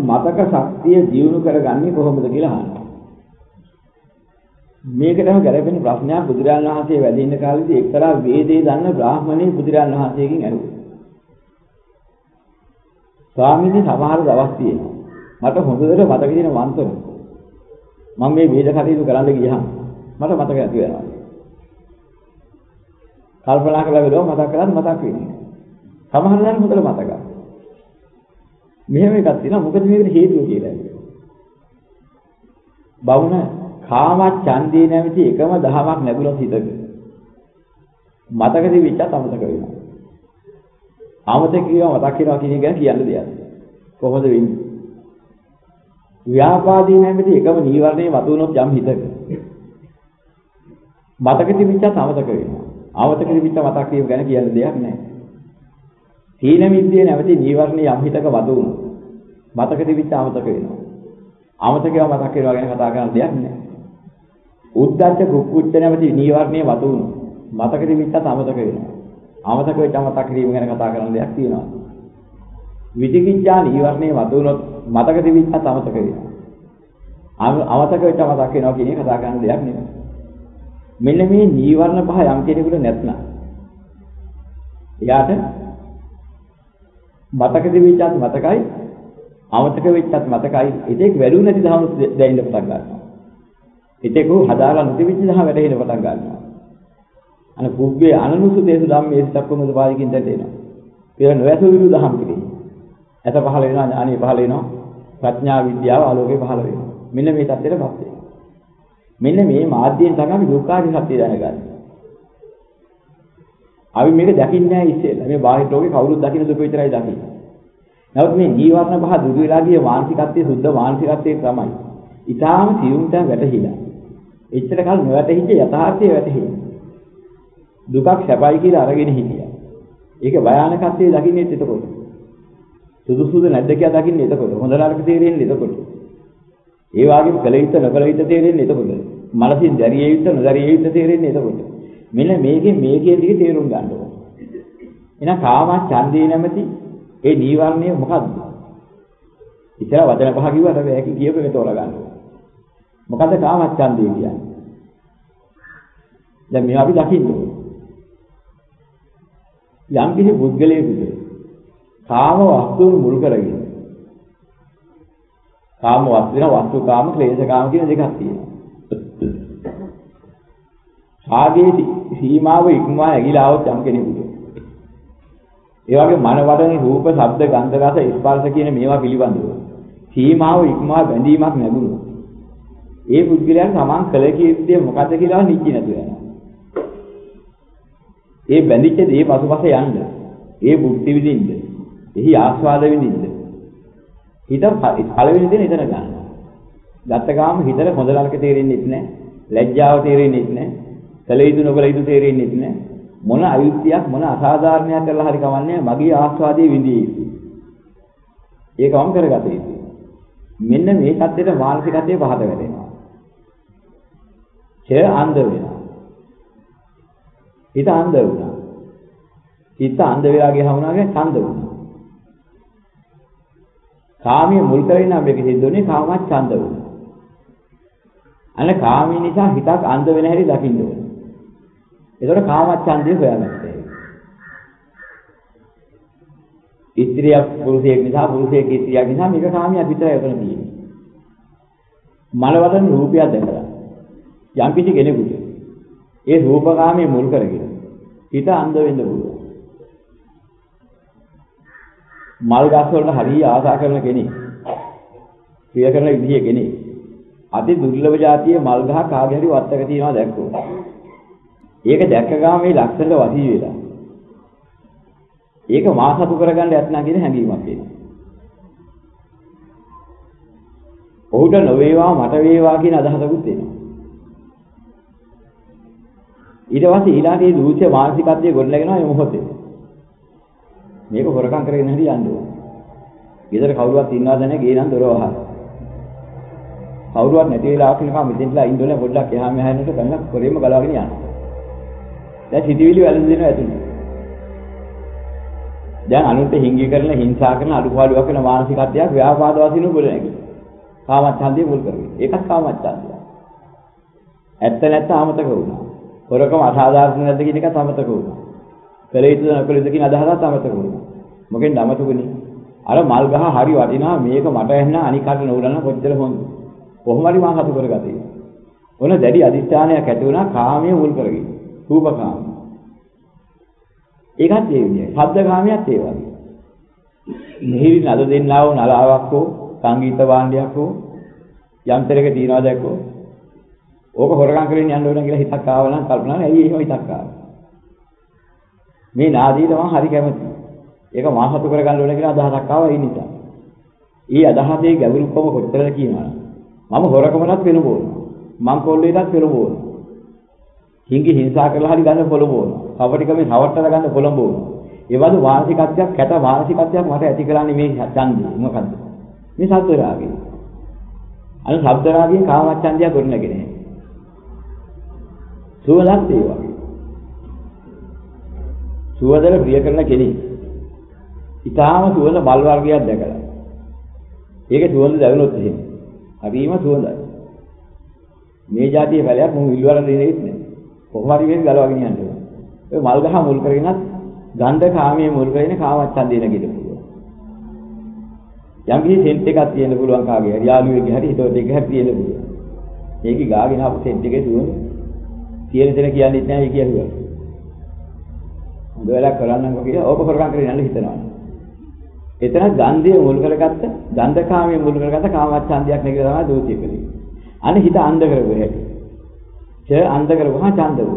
මතක ශක්තිය දියුණු කරගන්නේ කොහොමද කියලා අහනවා. මේකටම ගැලපෙන ප්‍රශ්නයක් බුදුරජාණන් වහන්සේ වැඩ ඉන්න කාලේදී එක්තරා වේදේ දන්න බ්‍රාහ්මණයෙක් බුදුරජාණන් වහන්සේගෙන් ඇහුවා. ස්වාමීනි සමහර දවස් තියෙනවා. මට හොඳට මතක තියෙන වන්තන. මම මේ වේද කටයුතු කරන්න ගියහම මට මතක නැති වෙනවා. කල්පනා කරලා බලුවා මතක කරත් මතක් වෙන්නේ. සමහර දැන් හොඳට මතකයි. මෙහෙම එකක් තියෙනවා මොකද මේකට හේතුව කියලා. බවුන කාම ඡන්දේ නැමැති එකම දහමක් ලැබුණොත් හිතක මතකදී විචත් අමතක වෙනවා. අමතක කියව මතක් වෙනවා කියන එක ගැන කියන්න දෙයක්. කොහොමද වෙන්නේ? ව්‍යාපාදී නැමැති එකම නීවරණේ වතුනොත් යම් හිතක මතකදී විචත් අමතක වෙනවා. අමතකදී විචත් මතක් වීම ගැන කියන්න දෙයක් නැහැ. තීන මිද්දේ නැමැති නීවරණේ යම් හිතක වතුනොත් මතකදී විචත් අමතක වෙනවා. අමතකව මතක් වෙනවා ගැන කතා කරන්න දෙයක් නැහැ. උද්දච්ච කුක්කුච්ච නැමැති නීවරණේ වතුනොත් මතකදී විචත් අමතක වෙනවා. අමතක වෙච්ච මතක් කිරීම ගැන කතා කරන්න දෙයක් තියෙනවා. විචිකිච්ඡා නීවරණේ වතුනොත් මතකදී විචත් අමතක වෙනවා. අමතක වෙච්ච මතක් වෙනවා කියන එක කතා කරන්න දෙයක් නෙමෙයි. මෙන්න මේ නීවරණ පහ යම් කෙනෙකුට නැත්නම් එයාට මතකදී විචත් මතකයි අමතක වෙච්චත් මතකයි ඒක වැළුනේ නැති දහම දැනෙන්න පටන් ගන්නවා. ඒක හදාලා නොතිවිච්ච දහම වැටෙන්න පටන් ගන්නවා. අන පුබ්බේ අනනුසුතේසු ධම්මේ සක්කමුද පාදිකින් දැටෙනවා. පෙර නොයසු විරු දහම් පිළිගන්න. ඇත පහළ වෙනවා ඥානෙ පහළ වෙනවා ප්‍රඥා විද්‍යාව ආලෝකේ පහළ වෙනවා. මෙන්න මේ தත්ත්වයටපත් වෙනවා. මෙන්න මේ මාධ්‍යයෙන් තමයි අපි දුක්ඛාදී සත්‍ය දැනගන්නේ. අපි මේක දකින්නේ නැහැ ඉස්සෙල්ලා. මේ බාහිර ලෝකේ කවුරුත් දකින්න දුක විතරයි දකින්නේ. නමුත් මේ නීවරණ පහ දුරු වෙලා ගිය මානසිකත්වයේ සුද්ධ මානසිකත්වයේ තමයි. ඊටාම සියුම්ට වැටහිලා. එච්චර කල් නොවැටහිච්ච යථාර්ථය වැටහිලා. දුකක් සැපයි කියලා අරගෙන හිටියා. ඒක භයානකත්වයේ දකින්නේ එතකොට. සුදුසුද නැද්ද කියලා දකින්නේ එතකොට. හොඳ නරක තේරෙන්නේ එතකොට. ඒ වගේම කල යුත්ත නොකල යුත්ත තේරෙන්නේ එතකොට. මනසින් දැරිය යුත්ත නොදැරිය යුත්ත තේරෙන්නේ එතකොට. මෙන්න මේකේ ටික තේරුම් ගන්න ඕනේ. එහෙනම් කාම ඡන්දේ නැමැති ඒ නීවරණය මොකද්ද? ඉතල වචන පහ කිව්වට බෑ කියපු එක තෝරා ගන්න ඕනේ. මොකද්ද කාම ඡන්දේ කියන්නේ? දැන් මේ අපි දකින්න ඕනේ. යම් කිසි පුද්ගලයෙකුට කාම වස්තුන් මුල් කරගෙන කාම වස්තු වස්තු කාම ක්ලේශ කාම කියන දෙකක් තියෙනවා. ආදී සීමාව ඉක්මවා ඇගිලා આવොත් යම් කෙනෙකුට ඒ වගේ මන වඩන රූප, ශබ්ද, ගන්ධ, රස, ස්පර්ශ කියන මේවා පිළිබඳව සීමාව ඉක්මවා බැඳීමක් නැගුණොත් ඒ පුද්ගලයන් සමාන් කළ කීර්තිය මොකද්ද කියලා නිච්ච නැතු වෙනවා. ඒ බැඳිච්ච දේ පසුපස යන්න, ඒ භුක්ති විඳින්න, එහි ආස්වාද විඳින්න. හිත පළවෙනි දේ එතන ගන්නවා. ගත්ත ගාම හිතට හොඳ නරක තේරෙන්නේ නැහැ, ලැජ්ජාව තේරෙන්නේ නැහැ, කල යුතු නොකල යුතු තේරෙන්නේ නැහැ. මොන අයුක්තියක් මොන අසාධාරණයක් කරලා හරි කවන්නේ මගේ ආස්වාදයේ විඳිය යුතුයි. ඒකවම කරගත යුතුයි. මෙන්න මේ කද්දේට මානසිකත්වයේ පහත වැටෙනවා. චේ අන්ධ වෙනවා. හිත අන්ධ වුණා. හිත අන්ධ වෙලා ගියා වුණාගේ ඡන්ද වුණා. කාමයේ මුල් කරගෙන නම් මේක සිද්ධුනේ කාමච්ඡ ඡන්ද වුණා. අනේ කාමී නිසා හිතක් අන්ධ වෙන හැටි දකින්න ඕනේ. ඒතකොට කාමච්ඡන්දය හොයාගන්න. ස්ත්‍රිය පුරුෂයෙක් නිසා පුරුෂයෙක් ස්ත්‍රියක් නිසා මේක කාමියක් විතරයි උතන තියෙන්නේ. මනවදන රූපයක් දැකලා යම් කිසි කෙනෙකුට ඒ රූපකාමයේ මුල් කරගෙන හිත අන්ධ වෙන්න පුළුවන්. මල් ගස් වලට හරිය ආසා කරන කෙනෙක් ප්‍රිය කරන විදිය කෙනෙක් අති දුර්ලභ જાතියේ මල් ගහ කාගේ හරි වත්තක තියනවා දැක්කොත් ඒක දැක්ක ගාම මේ ලක්ෂණ වදී වෙලා ඒක මාසතු කරගන්න යත්නා කියන හැඟීමක් එනවා. ඔහුට නොවේවා මට වේවා කියන අදහසකුත් එනවා. ඊට පස්සේ ඊළඟේ දූෂ්‍ය මානසිකත්වයේ ගොඩනගෙනවා මේ මොහොතේ. මේක හොරකම් කරගෙන හරි යන්න ඕන. ගෙදර කවුරුවත් ඉන්නවද නැහැ ගේ නම් දොර වහලා. කවුරුවත් නැති වෙලාවක නිකන් මෙතෙන්ලා ඉන්නෝනේ පොඩ්ඩක් එහා මෙහා යනකොට කන්න කොරේම ගලාගෙන යනවා. දැන් සිටිවිලි වැළඳිනවා ඇතුළේ. දැන් අනුන්ට හිංගි කරන හිංසා කරන අඩුපාඩුවක් කරන මානසිකත්වයක් ව්‍යාපාද වශයෙන් උගල නැගි. කාමච්ඡන්දය මුල් කරගෙන. ඒකත් කාමච්ඡන්දය. ඇත්ත නැත්ත අමතක වුණා. හොරකම අසාධාරණ නැද්ද කියන එකත් අමතක වුණා. කළ යුතුද නොකළ යුතුද කියන අදහසත් අමතක වුණා. මොකෙන්ද අමතකුනේ? අර මල් ගහ හරි වටිනා මේක මට ඇහෙන අනිකට නෝලන කොච්චර හොඳ. කොහොම හරි මම හසු කරගත්තේ. ඔන්න දැඩි අදිස්ථානයක් ඇති වුණා කාමයේ මුල් කරගෙන. රූපකාම. ඒකත් ඒ විදිහයි. ශබ්ද කාමයක් ඒ වගේ. මෙහිරි නද දෙන්නා වූ නලාවක් හෝ සංගීත වාණ්ඩයක් හෝ යන්ත්‍රයක තියනවා දැක්කෝ. ඕක හොරගම් කරගෙන යන්න ඕන කියලා හිතක් ආව නම් කල්පනා කරලා ඇයි එහෙම හිතක් ආවේ? මේ නාදීට මම හරි කැමතියි. ඒක මාසතු කරගන්න ඕන කියලා අදහසක් ආවා ඒ නිසා. ඊ අදහසේ ගැඹුරුකම කොච්චරද කියනවා. මම හොරකමටත් පෙළඹවනවා. මං කොල්ලේටත් පෙළඹවනවා. හිඟි හිංසා කරලා හරි ගන්න පොළඹවනවා. කවටිකමේ රවට්ටලා ගන්න පොළඹවනවා. ඒ වගේ මානසිකත්වයක් කැත මානසිකත්වයක් මට ඇති කරන්නේ මේ ඡන්දය. මොකද්ද? මේ ශබ්ද රාගය. අර ශබ්ද රාගයෙන් කාමච්ඡන්දය ගොඩනගෙන. සුවඳක් ඒ වගේ. සුවඳට ප්‍රිය කරන කෙනෙක්. ඊටාම සුවඳ මල් වර්ගයක් දැකලා. ඒකේ සුවඳ දැවෙනොත් එහෙම. හරිම සුවඳයි. මේ જાතියේ පැලයක් මම විල්වර දෙන්නේ නැහැ. කොහොම හරි මේක ගලවගෙන යන්න ඕනේ. ඔය මල් ගහ මුල් කරගෙනත් ගන්ධ කාමයේ මුල් කරගෙන කාමච්ඡන්දේ නැගිට පුළුවන්. යම් කිසි සෙන්ට් එකක් තියෙන්න පුළුවන් කාගේ හරි යාළුවෙක්ගේ හරි හිතවට එක හරි තියෙන්න පුළුවන්. මේකේ ගාගෙන ආපු සෙන්ට් එකේ සුවඳ තියෙන දෙන කියන්නේ නැහැ කියනවා. හොඳ වෙලාවක් කරන්නම්කෝ කියලා ඕක කරගන්න කරගෙන යන්න හිතනවා. එතන ගන්ධය මුල් කරගත්ත ගන්ධ කාමයේ මුල් කරගත්ත කාමච්ඡන්දයක් නේ කියලා තමයි දෝෂය කලේ. අනේ හිත අන්ධ කරගුව හැටි. අන්ධ කරගුවා ඡන්ද වුණා.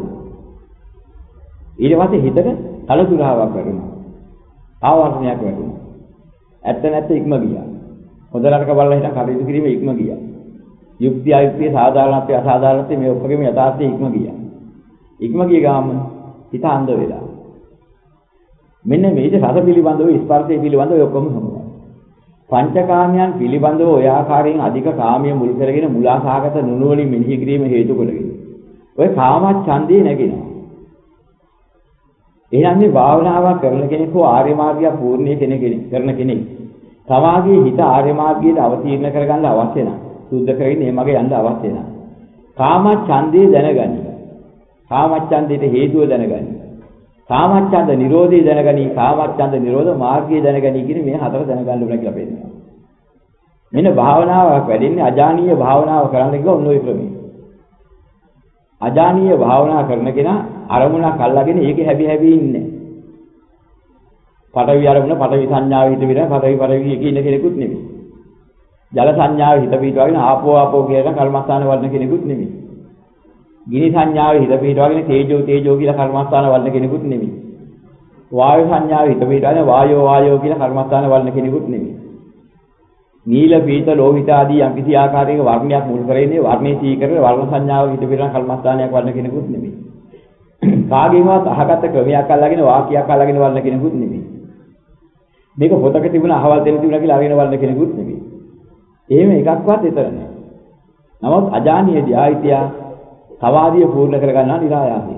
ඊට පස්සේ හිතට කලතුරාවක් වැටුණා. ආවර්ණයක් වැටුණා. ඇත්ත නැත්ත ඉක්ම ගියා. හොඳ නරක බලලා හිටන් කටයුතු කිරීම ඉක්ම ගියා. යුක්ති අයුක්තිය සාධාරණත්වය අසාධාරණත්වය මේ ඔක්කොගෙම යථාර්ථය ඉක්ම ගියා. ඉක්ම ගිය ගාම හිත අන්ධ වෙලා. මෙන්න මේක රස පිළිබඳව ස්පර්ශය පිළිබඳව ඔක්කොම සමගයි. පංචකාමයන් පිළිබඳව ඔය ආකාරයෙන් අධික කාමයේ මුල් කරගෙන මුලාසහගත නුනුවලින් මෙනෙහි කිරීම හේතු කොටගෙන ඔය කාමච්ඡන්දේ නැගෙනවා. එහෙනම් මේ භාවනාවක් කරන කෙනෙක් හෝ ආර්ය මාර්ගය පූර්ණිය කරන කෙනෙක් තමාගේ හිත ආර්ය මාර්ගයට අවතීර්ණ කරගන්න අවශ්‍ය නැහැ. සුද්ධ කරගෙන මේ මගේ යන්න අවශ්‍ය නැහැ. කාමච්ඡන්දේ දැනගනි. කාමච්ඡන්දේට හේතුව දැනගනි. කාමච්ඡන්ද නිරෝධය දැනගනි. කාමච්ඡන්ද නිරෝධ මාර්ගය දැනගනි කියන මේ හතර දැනගන්න ඕන කියලා පෙන්නනවා. මෙන්න භාවනාවක් වැඩින්නේ අජානීය භාවනාව කරන්න කියලා ඔන්න ඔය ක්‍රමය. අජානීය භාවනා කරන කෙනා අරමුණක් අල්ලගෙන ඒකේ හැබි ඉන්නේ. පඨවි අරමුණ පඨවි සංඥාව හිත විතර පඨවි එකේ ඉන්න කෙනෙකුත් නෙමෙයි. ජල සංඥාව හිත පිටවගෙන ආපෝ කියන කර්මස්ථාන වර්ණ කෙනෙකුත් නෙමෙයි. ගිනි සංඥාව හිත පිටවගෙන තේජෝ කියලා කර්මස්ථාන වර්ණ කෙනෙකුත් නෙමෙයි. වායු සංඥාව හිත පිටවගෙන වායෝ කියලා කර්මස්ථාන වර්ණ කෙනෙකුත් නෙමෙයි. නීල පීත ලෝහිත ආදී යම් කිසි ආකාරයක වර්ණයක් මුල් කරගෙන වර්ණේ සීකර වර්ණ සංඥාව හිත පිටවන කර්මස්ථානයක් වර්ණ කෙනෙකුත් නෙමෙයි. කාගෙන්වත් අහගත ක්‍රමයක් අල්ලගෙන වාක්‍යයක් අල්ලගෙන වර්ණ කෙනෙකුත් නෙමෙයි. මේක පොතක තිබුණ අහවල් දෙන්න තිබුණා කියලා අරගෙන වර්ණ කෙනෙකුත් නෙමෙයි. එහෙම එකක්වත් විතර නෑ. නමුත් අජානීයදී ආයිතිය සමාධිය පූර්ණ කරගන්නා නිරායාසයි.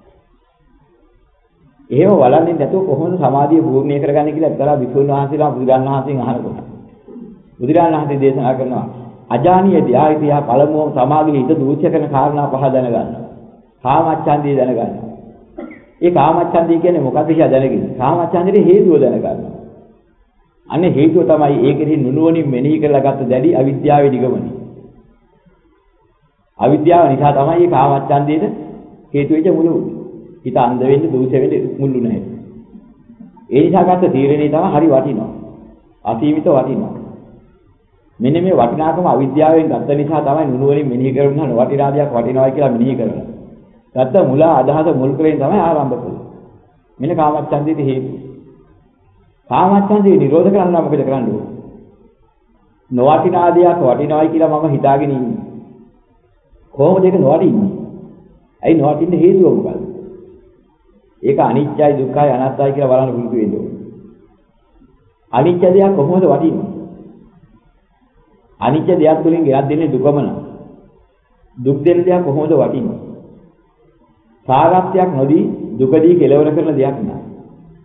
එහෙම වළන්නේ නැතුව කොහොමද සමාධිය පූර්ණ කරගන්නේ කියලා එක්තරා විසුණු වහන්සේලා බුදුරජාණන් වහන්සේගෙන් අහනකොට. බුදුරජාණන් වහන්සේ දේශනා කරනවා අජානීයදී ආයිතිය පළමුව සමාධියේ හිත දූෂ්‍ය කරන කාරණා පහ දැනගන්න. කාමච්ඡන්දිය දැනගන්න. ඒ කාමච්ඡන්දිය කියන්නේ මොකක්ද කියලා දැනගන්න. කාමච්ඡන්දියේ හේතුව දැනගන්න. අනේ හේතුව තමයි ඒකෙහි නුනුවණින් මෙනෙහි කරලා ගත්ත දැඩි අවිද්‍යාවේ නිගමනයි. අවිද්‍යාව නිසා තමයි මේ කාමච්ඡන්දයට හේතු වෙච්ච මුල උනේ. හිත අන්ධ වෙන්න දූෂ්‍ය වෙන්න මුල්ලු නැහැ. ඒ නිසා ගත්ත තීරණේ තමයි හරි වටිනවා. අසීමිත වටිනවා. මෙන්න මේ වටිනාකම අවිද්‍යාවෙන් ගත්ත නිසා තමයි නුනුවණින් මෙනෙහි කරුණා වටිනාදියක් වටිනවා කියලා මෙනෙහි කරලා. ගත්ත මුල අදහස මුල් කරගෙන තමයි ආරම්භ කළේ. මෙන්න කාමච්ඡන්දයේ හේතු. කාමච්ඡන්දේ නිරෝධ කරන්න මොකද කරන්න ඕනේ? නොවටිනාදියක් වටිනවයි කියලා මම හිතාගෙන ඉන්නේ. කොහොමද ඒක නොවටින්නේ? ඇයි නොවටින්න හේතුව මොකක්ද? ඒක අනිත්‍යයි දුක්ඛයි අනාත්තයි කියලා බලන්න පුරුදු වෙන්න ඕනේ. අනිත්‍ය දෙයක් කොහොමද වටින්නේ? අනිත්‍ය දෙයක් තුලින් ගෙනත් දෙන්නේ දුකම නම. දුක් දෙන දෙයක් කොහොමද වටින්නේ? සාරත්වයක් නොදී දුකදී කෙලවර කරන දෙයක් නෑ.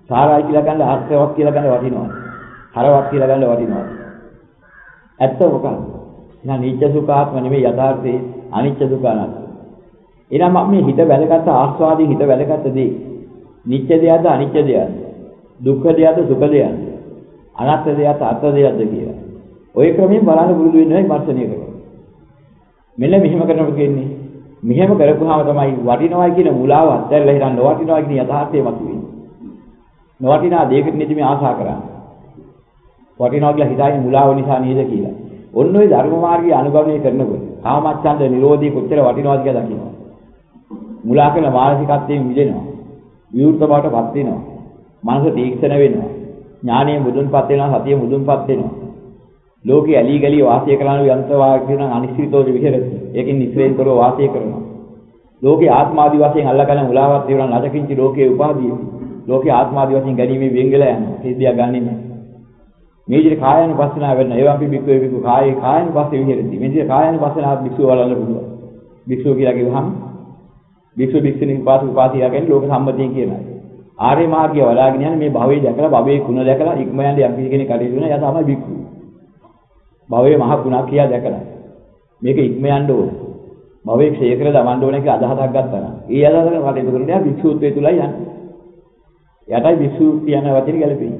සාරයි කියලා ගන්න ආත්මවත් කියලා ගන්න වටිනවා. හරවත් කියලා ගන්න වටිනවා. ඇත්ත මොකක්ද? එහෙනම් නිත්‍ය සුඛාත්ම නෙමෙයි යථාර්ථයේ අනිත්‍ය දුක්ඛ අනාත්ම. එහෙනම් මම මේ හිත වැදගත් ආස්වාදී හිත වැදගත් දේ. නිත්‍ය දෙයක්ද අනිත්‍ය දෙයක්ද? දුක්ඛ දෙයක්ද සුඛ දෙයක්ද? අනාත්ම දෙයක්ද අර්ථ දෙයක්ද කියලා. ඔය ක්‍රමයෙන් බලන්න පුරුදු වෙනවා විමර්ශනය කරනවා. මෙන්න මෙහෙම කරනකොට කියන්නේ මෙහෙම කරපුවාම තමයි වටිනවයි කියන මුලාව අත්හැරලා හිටන් නොවටිනවා කියන යථාර්ථය මතුවෙන්නේ. නොවටිනා දෙයකට නෙමෙයි මේ ආශා කරන්නේ. වටිනවා කියලා හිතන්නේ මුලාව නිසා නේද කියලා. ඔන්න ඔය ධර්ම මාර්ගය අනුගමනය කරනකොට කාමච්ඡන්ද නිරෝධී කොච්චර වටිනවද කියලා දකිනවා. මුලා කරන මානසිකත්වයෙන් මිදෙනවා. විවෘත බවටපත් වෙනවා. මනස තීක්ෂණ වෙනවා. ඥානීය මුදුන්පත් වෙනවා, සතිය මුදුන්පත් වෙනවා. ලෝකේ ඇලී ගලී වාසය කරන යන්ත්‍ර වාක්‍යන අනිශ්චිතව විහෙරති. ඒකෙන් නිස්සේන්තරව වාසය කරනවා. ලෝකේ ආත්මාදී වශයෙන් අල්ලගෙන මුලාවත් වෙනවා නැතකින්චි ලෝකේ උපාදී. ලෝකේ ආත්මාදී වශයෙන් ගැනීමේ වෙංගලා යනවා. සිද්ධියක් ගන්නෙ නැහැ. මේ විදිහට කායानुපස්සනාව වෙන ඒවාපි බික්කෝ බික්කෝ කායानुපස්සේ විහෙරති. මේ විදිහට කායानुපස්සනාව බික්කෝ වලන්න පුළුවන්. බික්කෝ කියලා කිව්වහම බික්කෝ බික්කෙනින් උපාසියා කියන්නේ ලෝක සම්මතිය කියනවා. ආර්ය මාර්ගය වලාගෙන යන මේ භවයේ දැකලා භවයේ කුණ දැකලා ඉක්ම යන්නේ යම් කෙනෙක් කටයුතු කරන යා තමයි බික්කෝ. භවයේ මහ ගුණක් කියලා දැකලා මේක ඉක්ම යන්න ඕනේ. භවයේ ක්ෂය කර දවන්න ඕනේ කියලා අදහසක් ගත්තා නම්. ඒ අදහසකට කටයුතු කරන යා භික්ෂුත්වයේ තුලයි යන්නේ. යටයි භික්ෂු කියන වචනේ ගැලපෙන්නේ.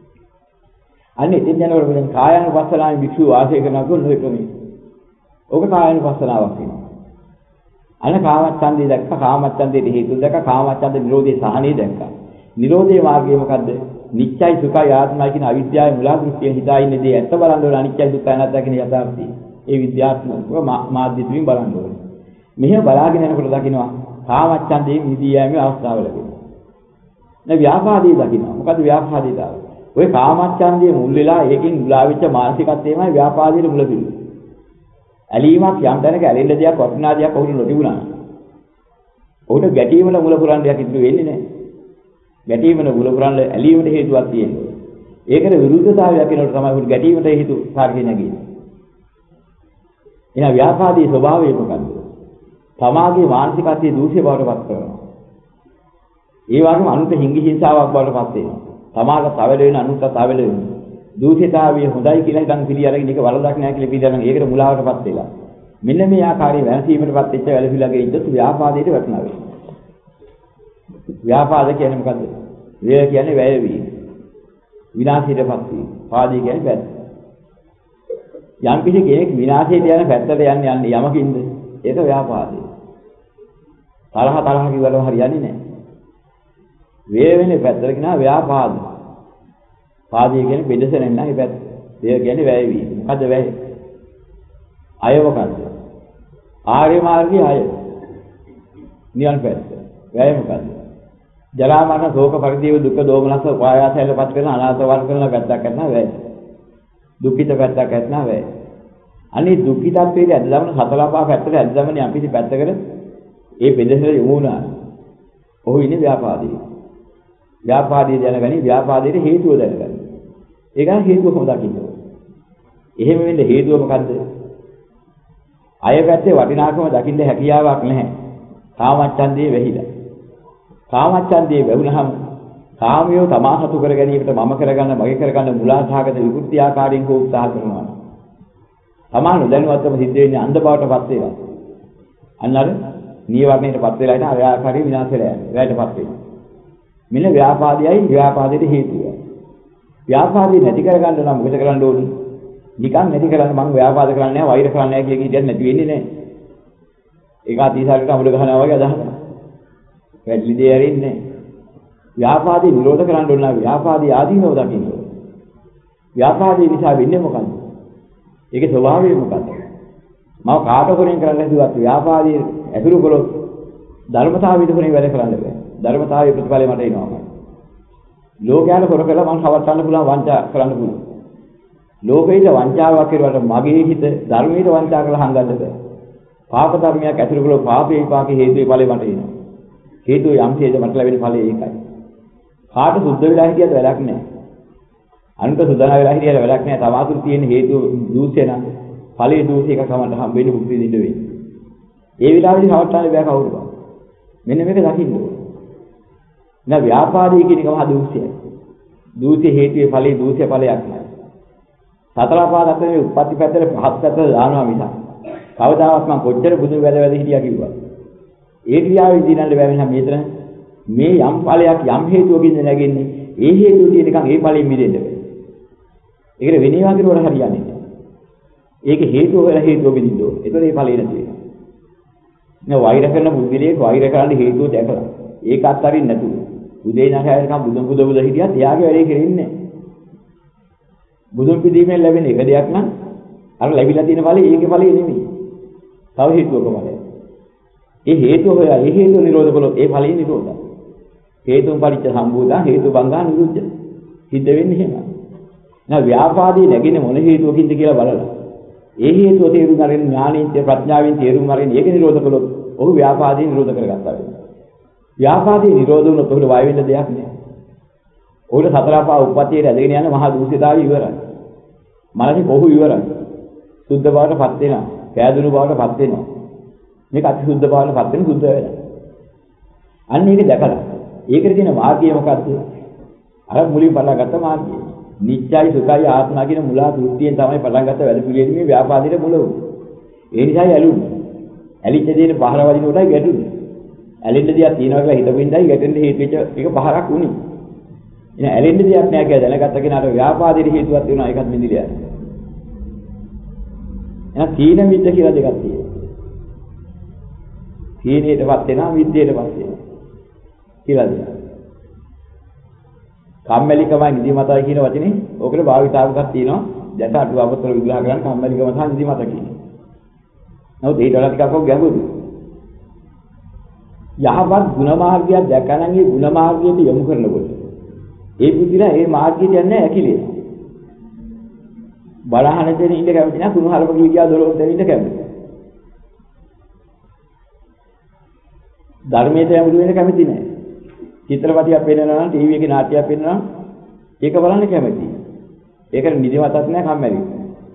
අන්න ඉතින් යනකොට දැන් කායानुපස්සනාවේ භික්ෂුව වාසය කරනකොට නොයි ක්‍රමයි. ඕක කායानुපස්සනාවක් වෙනවා. අන්න කාමච්ඡන්දේ දැක්ක කාමච්ඡන්දේ හේතු දැක්ක කාමච්ඡන්ද නිරෝධේ සහනේ දැක්ක. නිරෝධේ මාර්ගය මොකද්ද? නිත්‍යයි සුඛයි ආත්මයි කියන අවිද්‍යාවේ මුලා දෘෂ්ටිය හිතා ඉන්නේ දේ ඇත්ත බලන්න ඕන අනිත්‍යයි දුක්ඛයි අනාත්මයි කියන යථාර්ථය. ඒ විද්‍යාත්මකව මාධ්‍යතුමින් බලන්න ඕනේ. මෙහෙම බලාගෙන යනකොට දකින්නවා කාමච්ඡන්දේ මිදී යෑමේ අවස්ථාව ලැබෙනවා. දැන් ව්‍යාපාදේ දකින්නවා. මොකද්ද ව්‍යාපාදේ දාව? ඔය කාමච්ඡන්දේ මුල් වෙලා ඒකෙන් මුලාවිච්ච මානසිකත්වයමයි ව්‍යාපාදයේ මුල පිළි. ඇලීමක් යම් තැනක ඇලෙන්න දෙයක් වටිනා දෙයක් ඔහුට නොතිබුණා. ඔහුට ගැටීමල මුල පුරන්න දෙයක් ඉතුරු වෙන්නේ නැහැ. ගැටීමන මුල පුරන්න ඇලීමට හේතුවක් තියෙනවා. ඒකට විරුද්ධතාවයක් වෙනකොට තමයි ඔහුට ගැටීමට හේතු කාර්යය නැගෙන්නේ. එහෙනම් ව්‍යාපාදයේ ස්වභාවය මොකක්ද? තමාගේ මානසිකත්වයේ දූෂ්‍ය බවට පත් කරනවා. ඒ වගේම අනුන්ට හිංගි හිංසාවක් බවට පත් වෙනවා. තමාට තවල වෙන අනුන්ට තවල වෙන. දූෂිතාවිය හොඳයි කියලා හිතන් පිළි අරගෙන ඒක වරදක් නැහැ කියලා පිළිදරන ඒකට මුලාවටපත් වෙලා. මෙන්න මේ ආකාරයේ වෙනසීමටපත් වෙච්ච වැළපිලගේ ඉද්දත් ව්‍යාපාදයට වැටෙනවා වෙන්නේ. ව්‍යාපාද කියන්නේ මොකද්ද? ව්‍යය කියන්නේ වැය වීම. විනාශයටපත් වීම. පාදී කියන්නේ වැය. යම් කිසි කෙනෙක් විනාශයට යන පැත්තට යන්නේ යමකින්ද? ඒක ව්‍යාපාදය. තරහ කිව්වම හරියන්නේ නැහැ. ව්‍යය වෙන්නේ පැත්තට කියනවා ව්‍යාපාද. පාදී කියන්නේ බෙදසෙන් නැහැ පැත්ත. ව්‍යය කියන්නේ වැය වීම. මොකද්ද වැය? අය මොකද්ද? ආර්ය මාර්ගයේ අය. නිවන් පැත්ත. වැය මොකද්ද? ජරා මරණ ශෝක පරිදේව දුක් දෝමනස උපායාසයලපත් කරන අනාථ වර්ග කරන පැත්තක් කරනවා වැය. දුක්ඛිත පැත්තක් කරනවා වැය. අනේ දුක්ඛිතත්වයේ ඇදලාම හතරපා පැත්තට ඇදලාමනේ අපි පැත්තකට ඒ බෙදසල යමු වුණා. ඔහු ඉන්නේ ව්‍යාපාදී. ව්‍යාපාදී දැනගනි ව්‍යාපාදයේ හේතුව දැනගනි. ඒක හේතුව කොහොමද දකින්නේ? එහෙම වෙන්න හේතුව මොකද්ද? අය පැත්තේ වටිනාකම දකින්න හැකියාවක් නැහැ. කාමච්ඡන්දේ වෙහිලා. කාමච්ඡන්දේ වැවුනහම කාමියෝ තමා සතු කර ගැනීමට මම කරගන්න මගේ කරගන්න මුලාසහගත විකෘති ආකාරයෙන් කෝ උත්සාහ කරනවා. තමා නොදැනුවත්වම සිද්ධ වෙන්නේ අන්ධ බවටපත් වෙනවා. අන්නර නීවරණයටපත් වෙලා ඉතින් අර ආකාරයෙන් විනාශ වෙලා යනවා. ඒකටපත් වෙනවා. මෙන්න ව්‍යාපාදයයි ව්‍යාපාදයේ හේතුව. ව්‍යාපාදේ නැති කරගන්න නම් මොකද කරන්න ඕනේ? නිකන් නැති කරන්න මම ව්‍යාපාද කරන්නේ නැහැ වෛර කරන්නේ නැහැ කියන එක නැති වෙන්නේ නැහැ. ඒක අතීසාරකට අමුඩ ගහනවා වගේ අදහනවා. වැටලි දෙය ඇරෙන්නේ නැහැ. ව්‍යාපාදේ විරෝධ කරන්න ඕන නම් ව්‍යාපාදේ ආදීනව දකින්න ඕනේ. ව්‍යාපාදේ නිසා වෙන්නේ මොකද්ද? ඒකේ ස්වභාවය මොකද්ද? මම කාටකෝරෙන් කරන්න හිතුවත් ව්‍යාපාදයේ ඇතුළු කළොත් ධර්මතාවය විතරේ වැඩ කරන්න බෑ. ධර්මතාවයේ ප්‍රතිඵලය මට එනවා. ලෝකයට කර කළා මම හවස්සන්න පුළුවන් වංචා කරන්න පුළුවන්. ලෝකෙට වංචාවක් කරුවට මගේ හිත ධර්මයට වංචා කරලා හංගන්න බෑ. පාප ධර්මයක් ඇතුළු කළොත් පාපේ විපාකේ හේතුවේ ඵලෙ මට එනවා. හේතුව යම් හේද මට ලැබෙන ඵලෙ ඒකයි. කාට සුද්ධ වෙලා හිටියද වැඩක් නැහැ. අනුන්ට සුද්ධනා වෙලා හිටියද වැඩක් නැහැ. තමාතුරු තියෙන හේතුව දූෂ්‍ය නම් ඵලයේ දූෂ්‍ය එක සමන්ට හම්බෙන්නේ මුක්තිය දෙන්න වෙන්නේ. ඒ විලාසෙදි හවට්ටානේ බෑ කවුරුද? මෙන්න මේක දකින්න ඕනේ. නෑ ව්‍යාපාදයේ කියන එක මහා දූෂ්‍යයි. දූෂ්‍ය හේතුවේ ඵලයේ දූෂ්‍ය ඵලයක් නෑ. සතර පාදකේ උප්පත්ති පැත්තට පහත් පැත්තට දානවා මිසක්. කවදාවත් මම කොච්චර බුදු වැද හිටියා කිව්වා. ඒ ක්‍රියාවේ දිනන්න බැහැ නම් මෙතන මේ යම් ඵලයක් යම් හේතුවකින් නැගෙන්නේ ඒ හේතුව තියෙන එකන් ඒ ඵලෙන් මිදෙන්න බෑ. ඒකට වෙනවා කියනකොට හරියන්නේ නෑ. ඒක හේතුව වල හේතුව බෙදින්න ඕනේ. ඒතකොට ඒ ඵලෙ නැති වෙනවා. නේ වෛර කරන බුද්ධිලේ වෛර කරන්න හේතුව දැකලා ඒක අත්හරින්න නැතුව උදේ නැහැරකම් බුදුන් පුදවල හිටියත් එයාගේ වැඩේ කෙරෙන්නේ නැහැ. බුදුන් පිදීමෙන් ලැබෙන එක දෙයක් නම් අර ලැබිලා තියෙන ඵලෙ ඒකේ ඵලෙ නෙමෙයි. තව හේතුවක ඵලය. ඒ හේතුව හොයා ඒ හේතුව නිරෝධ කළොත් ඒ ඵලෙ නිරෝධයි. හේතුන් පරිච්ඡ සම්බෝධා හේතු බංගා නිරුද්ධ. සිද්ධ වෙන්නේ එහෙම. නෑ ව්‍යාපාදී නැගින මොන හේතුවකින්ද කියලා බලලා. ඒ හේතුව තේරුම් ගන්න ඥානින්ද ප්‍රඥාවෙන් තේරුම් ගන්න ඒක නිරෝධ කළොත් ඔහු ව්‍යාපාදී නිරෝධ කරගත්තා වෙනවා. ව්‍යාපාදී නිරෝධ වුණොත් ඔහුට වය වෙන්න දෙයක් නෑ. ඔහුට සතර පහ උප්පත්තියේ රැඳගෙන යන මහා දූෂිතාවය ඉවරයි. මනසේ කොහොම ඉවරයි. සුද්ධ බවටපත් වෙනවා. පෑදුණු බවටපත් වෙනවා. මේක අති සුද්ධ බවටපත් වෙන සුද්ධ වෙනවා. අන්න ඒක දැකලා. ඒකට තියෙන මාර්ගය මොකද්ද? අර මුලින් බලගත්ත මාර්ගය. නිත්‍යයි සුඛයි ආත්මා කියන මුලා දෘෂ්ටියෙන් තමයි පටන් ගත්ත වැඩ පිළිවෙල මේ ව්‍යාපාදයට මුල වුනේ. ඒ නිසායි ඇලුනේ. ඇලිච්ච දේට පහර වදින කොටයි ගැටුනේ. ඇලෙන්න දෙයක් තියනවා කියලා හිතපු ඉඳයි ගැටෙන්න හේතු වෙච්ච එක පහරක් වුණේ. එන ඇලෙන්න දෙයක් නෑ කියලා දැනගත්ත කෙනාට ව්‍යාපාදයට හේතුවක් වෙනවා ඒකත් මිදිලා යනවා. එහෙනම් තීන මිද්ද කියලා දෙකක් තියෙනවා. තීනේටපත් වෙනවා මිද්දේටපත් වෙනවා. කියලා දෙනවා. කම්මැලිකමයි නිදිමතයි කියන වචනේ ඕකට භාවිතාවකක් තියෙනවා. දැන් අටුවාපතර විග්‍රහ කරන කම්මැලිකම සහ නිදිමත කියන්නේ. නමුත් ඒට වඩා ටිකක් ගැඹුරුයි. යහපත් ගුණ මාර්ගයක් දැකනනම් ඒ ගුණ මාර්ගයට යොමු කරනකොට ඒ බුද්ධිලා ඒ මාර්ගයට යන්නේ ඇකිලෙන. බලහන දෙන ඉඳ කැමති නැහැ කුණු හලපක විද්‍යාව දොරොත් දෙන ඉඳ කැමති. ධර්මයට යමුදු වෙන කැමති නැහැ. චිත්‍රපටියක් පෙන්වනවා නම් ටීවී එකේ නාට්‍යයක් පෙන්වනවා නම් ඒක බලන්න කැමතියි. ඒකට නිදිමතක් නැහැ කම්මැලියි.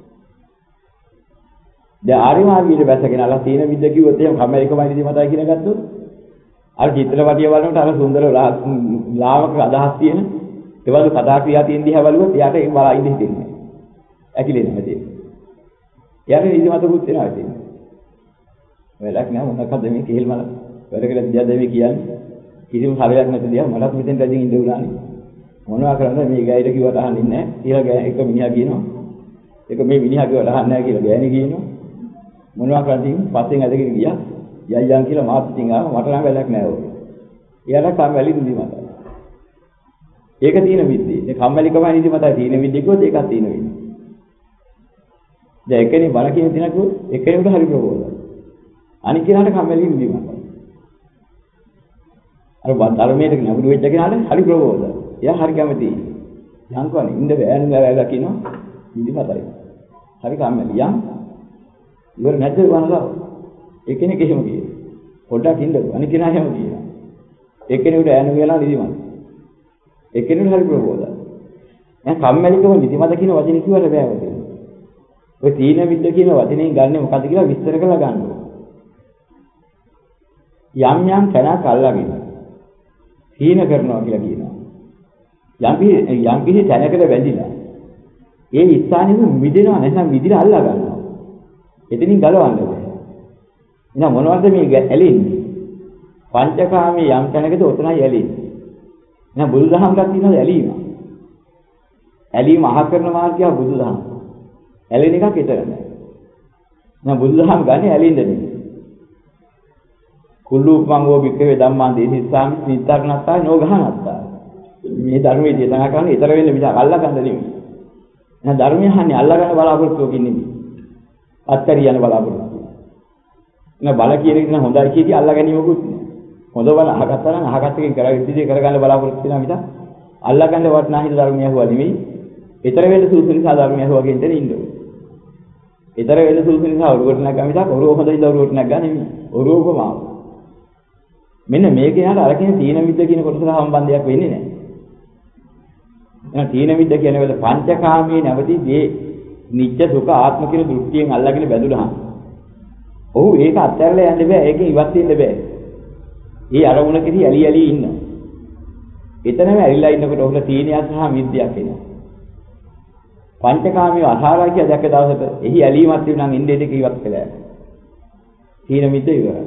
දැන් ආර්ය මාර්ගයේ බැසගෙන අලා තීන විද්ද කිව්වොත් එහෙනම් කම්මැලිකමයි නිදිමතයි කියන ගත්තොත් අර චිත්‍රපටිය බලනකොට අර සුන්දර ලාමක අදහස් තියෙන ඒවලු කතා ක්‍රියා තියෙන දිහා බලුවොත් එයාට ඒක බලා ඉඳ හිතෙන්නේ. ඇකිලෙන්නේ නැති. එයාට නිදිමතකුත් වෙනවා ඉතින්. වෙලක් නෑ මොනකද මේ කේල් මල වැඩ කියලා දිහා දෙවි කියන්නේ. කිසිම හරයක් නැති දිහා මලත් මෙතෙන් රැඳින් ඉඳ උනානේ. මොනවා කරන්නද මේ ගෑයිට කිව්වට අහන්නේ නැහැ කියලා එක මිනිහා කියනවා. ඒක මේ මිනිහා කිව්වට අහන්නේ නැහැ කියලා ගෑණි කියනවා. මොනවා කරන්නේ පස්සෙන් ඇදගෙන ගියා. යයන් කියලා මාත් ඉතින් ආව මට නම් වැඩක් නැහැ ඔය. එයාලා කම්මැලි නිදිමතයි. ඒක තියෙන විද්දේ. ඒ කම්මැලිකමයි නිදිමතයි තියෙන විද්දේ කිව්වොත් ඒකක් තියෙන විද්දේ. දැන් එකනේ බල කියන දිනකෝ එකේකට හරි ප්‍රබෝධයි. අනික කෙනාට කම්මැලි නිදිමතයි. අර ධර්මයට නැඹුරු වෙච්ච කෙනාට හරි ප්‍රබෝධයි. එයා හරි කැමතියි. යන්කෝනේ ඉන්න බෑන් ගාලා කියනවා නිදිමතයි. හරි කම්මැලි යන් ඉවර නැද්ද වහලා එක්කෙනෙක් එහෙම කියනවා. පොඩ්ඩක් ඉන්නකො අනික කෙනා එහෙම කියනවා. එක්කෙනෙකුට ඈනු වෙලා නිදිමත. එක්කෙනෙකුට හරි ප්‍රබෝධයි. දැන් කම්මැලිකම නිදිමත කියන වචනේ කිව්වට බෑ ඔතන. ඔය තීන විද්ද කියන වචනේ ගන්නෙ මොකද්ද කියලා විස්තර කරලා ගන්න ඕනේ. යම් යම් තැනක් අල්ලගෙන තීන කරනවා කියලා කියනවා. යම් කිසි තැනකට වැදිලා ඒ ස්ථානෙම මිදෙනවා නැත්නම් මිදිලා අල්ලා ගන්නවා. එතනින් ගලවන්න බෑ. එහෙනම් මොනවද මේ ඇලෙන්නේ? පංචකාමයේ යම් තැනකද ඔතනයි ඇලෙන්නේ. එහෙනම් බුදුදහමකට තියෙනවා ඇලීම. ඇලීම අහ කරන මාර්ගය බුදුදහම. ඇලෙන එකක් විතර නෑ. එහෙනම් බුදුදහම ගන්නේ ඇලෙන්න නෙමෙයි. කුල්ලූපමංගෝ වික්‍රේ ධම්මං දේසිස්සාමි නිත්තරණත්තා නෝගහනත්තා. මේ ධර්මයේ දේශනා කරන්නේ ඊතර වෙන්න මිසක් අල්ලා ගන්න නෙමෙයි. එහෙනම් ධර්මය අහන්නේ අල්ලා ගන්න බලාපොරොත්තුකින් නෙමෙයි. අත්තරිය යන බලාපොරොත්තු. නේ බල කියන එක නම් හොඳයි කීටි අල්ලා ගැනීමකුත් නෑ. හොඳ බල අහගත්තා නම් අහගත්ත එකෙන් කරවිද්දී කරගන්න බලාපොරොත්තු වෙනා මිසක් අල්ලා ගන්න වටනා හිත ධර්මය හුවා නෙමෙයි. ඊතර වෙන්න සූසු නිසා ධර්මය හුවා කියන තැන ඉන්න ඕනේ. ඊතර වෙන්න සූසු නිසා ඔරුවට නැග්ගා මිසක් ඔරුව හොඳයි දවරුවට නැග්ගා නෙමෙයි. ඔරුවකමාව. මෙන්න මේකේ යාට අර කියන තීන විද්ද කියන කොටසට සම්බන්ධයක් වෙන්නේ නැහැ. එහෙනම් තීන විද්ද කියන්නේ වල පංචකාමයේ නැවති දේ නිත්‍ය සුඛ ආත්ම කියන දෘෂ්ටියෙන් අල්ලගෙන බැඳුනහම ඔහු ඒක අත්හැරලා යන්න බෑ. ඒකෙන් ඉවත් වෙන්න බෑ. ඒ අරමුණ කෙරෙහි ඇලි ඇලි ඉන්නවා. එතනම ඇවිල්ලා ඉන්නකොට ඔහුට තීනියක් සහ මිද්දයක් එනවා. පංචකාමයේ අසාරයි කියලා දැක්ක දවසට එහි ඇලීමක් තිබුණා නම් ඉන්නේ දෙක ඉවත් කළා. තීන මිද්ද ඉවරයි.